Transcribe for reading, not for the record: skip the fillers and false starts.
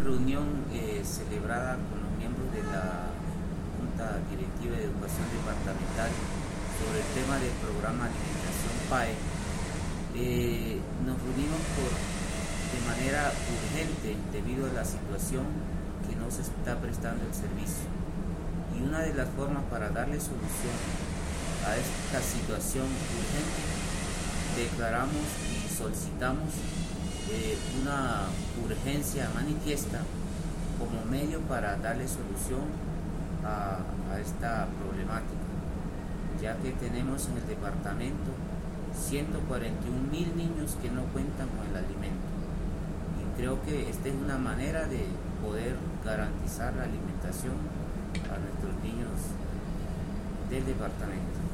reunión celebrada con los miembros de la Junta Directiva de Educación Departamental sobre el tema del programa Alimentación PAE. Nos reunimos de manera urgente debido a la situación que no se está prestando el servicio. Y una de las formas para darle solución a esta situación urgente, declaramos y solicitamos una urgencia manifiesta como medio para darle solución a esta problemática, ya que tenemos en el departamento 141.000 niños que no cuentan con el alimento, y creo que esta es una manera de poder garantizar la alimentación a nuestros niños del departamento.